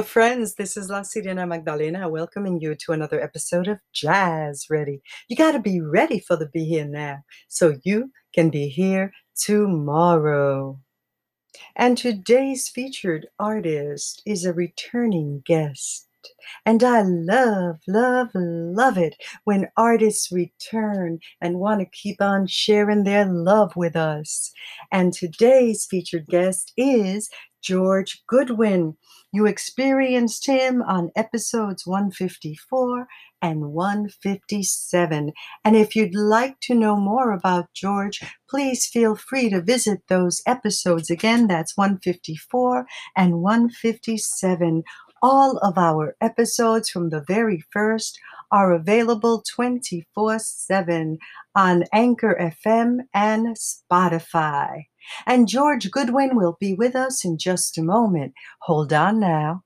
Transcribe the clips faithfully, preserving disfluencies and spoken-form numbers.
friends. This is La Sirena Magdalena welcoming you to another episode of Jazz Ready. You got to be ready for the Be Here Now so you can be here tomorrow. And today's featured artist is a returning guest. And I love, love, love it when artists return and want to keep on sharing their love with us. And today's featured guest is George Goodwin. You experienced him on episodes one fifty-four and one fifty-seven. And if you'd like to know more about George, please feel free to visit those episodes. Again, that's one fifty-four and one fifty-seven. All of our episodes from the very first are available twenty-four seven on Anchor F M and Spotify. And George Goodwin will be with us in just a moment. Hold on now.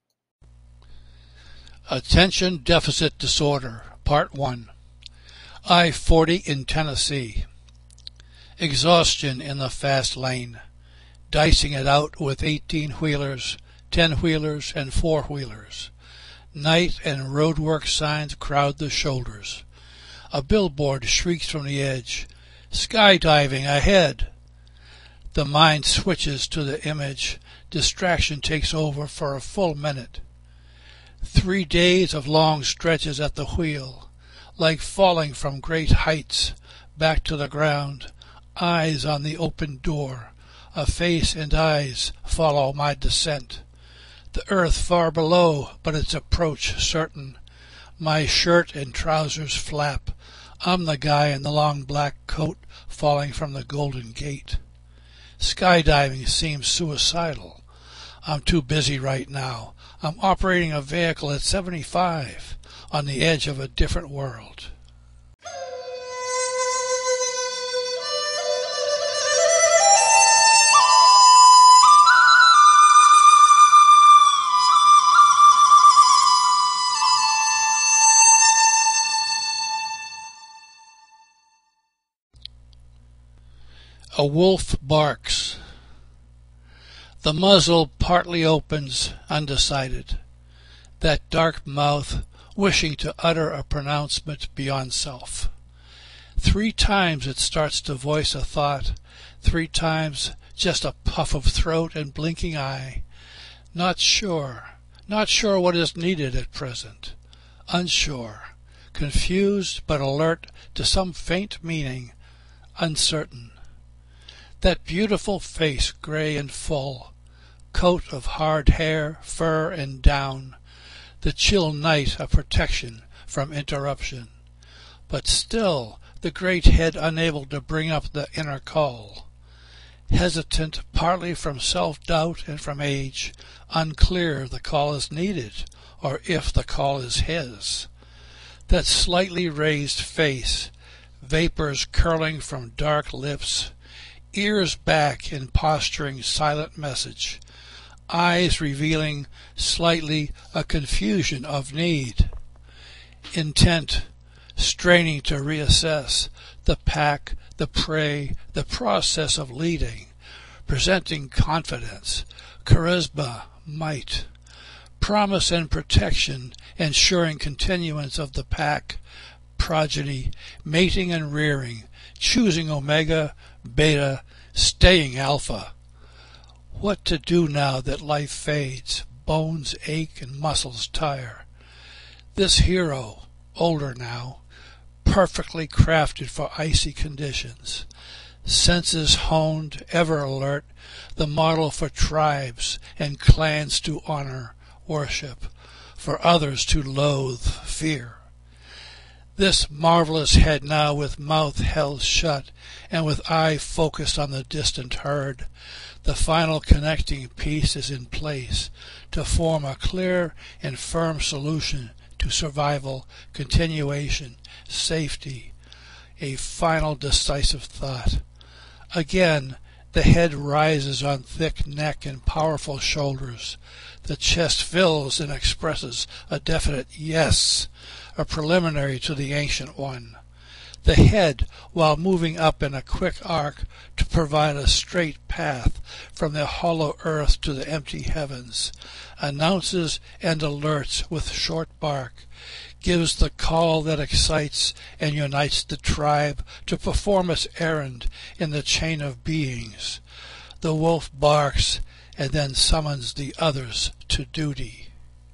Attention Deficit Disorder, Part one. I forty in Tennessee. Exhaustion in the fast lane. Dicing it out with eighteen-wheelers, ten-wheelers, and four-wheelers. Night and roadwork signs crowd the shoulders. A billboard shrieks from the edge. Skydiving ahead! The mind switches to the image. Distraction takes over for a full minute. Three days of long stretches at the wheel, like falling from great heights, back to the ground, eyes on the open door, a face and eyes follow my descent. The earth far below, but its approach certain. My shirt and trousers flap. I'm the guy in the long black coat falling from the Golden Gate. Skydiving seems suicidal. I'm too busy right now. I'm operating a vehicle at seventy-five, on the edge of a different world. A wolf barks. The muzzle partly opens, undecided. That dark mouth wishing to utter a pronouncement beyond self. Three times it starts to voice a thought, three times just a puff of throat and blinking eye. Not sure, not sure what is needed at present. Unsure, confused but alert to some faint meaning, uncertain. That beautiful face, gray and full, coat of hard hair, fur, and down, the chill night a protection from interruption. But still the great head unable to bring up the inner call. Hesitant partly from self-doubt and from age, unclear the call is needed, or if the call is his. That slightly raised face, vapors curling from dark lips, ears back in posturing silent message, eyes revealing slightly a confusion of need, intent, straining to reassess the pack, the prey, the process of leading, presenting confidence, charisma, might, promise and protection, ensuring continuance of the pack, progeny, mating and rearing, choosing omega, beta, staying alpha. What to do now that life fades, bones ache and muscles tire? This hero, older now, perfectly crafted for icy conditions, senses honed, ever alert, the model for tribes and clans to honor, worship, for others to loathe, fear. This marvelous head now with mouth held shut and with eye focused on the distant herd, the final connecting piece is in place to form a clear and firm solution to survival, continuation, safety, a final decisive thought. Again, the head rises on thick neck and powerful shoulders. The chest fills and expresses a definite yes, a preliminary to the ancient one. the head while moving up in a quick arc to provide a straight path from the hollow earth to the empty heavens, announces and alerts with short bark, gives the call that excites and unites the tribe to perform its errand in the chain of beings. The wolf barks and then summons the others to duty.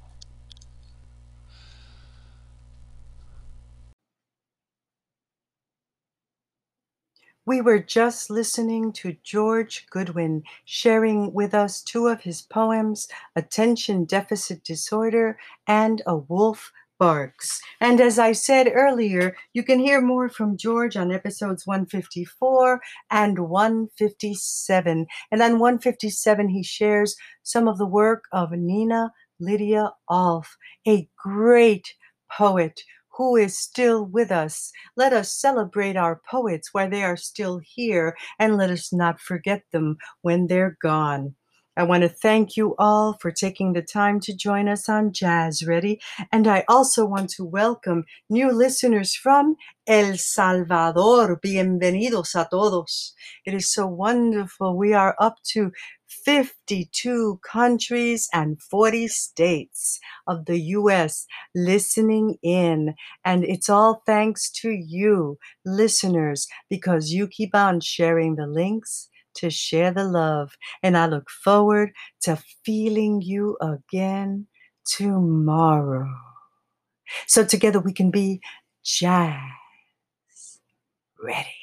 We were just listening to George Goodwin sharing with us two of his poems, Attention Deficit Disorder and A Wolf Barks. And as I said earlier, you can hear more from George on episodes one fifty-four and one fifty-seven. And on one fifty-seven, he shares some of the work of Nina Lydia Alf, a great poet who is still with us. Let us celebrate our poets while they are still here, and let us not forget them when they're gone. I want to thank you all for taking the time to join us on Jazz Ready, and I also want to welcome new listeners from El Salvador. Bienvenidos a todos. It is so wonderful. We are up to fifty-two countries and forty states of the U S listening in. And it's all thanks to you, listeners, because you keep on sharing the links to share the love. And I look forward to feeling you again tomorrow. So together we can be jazz ready.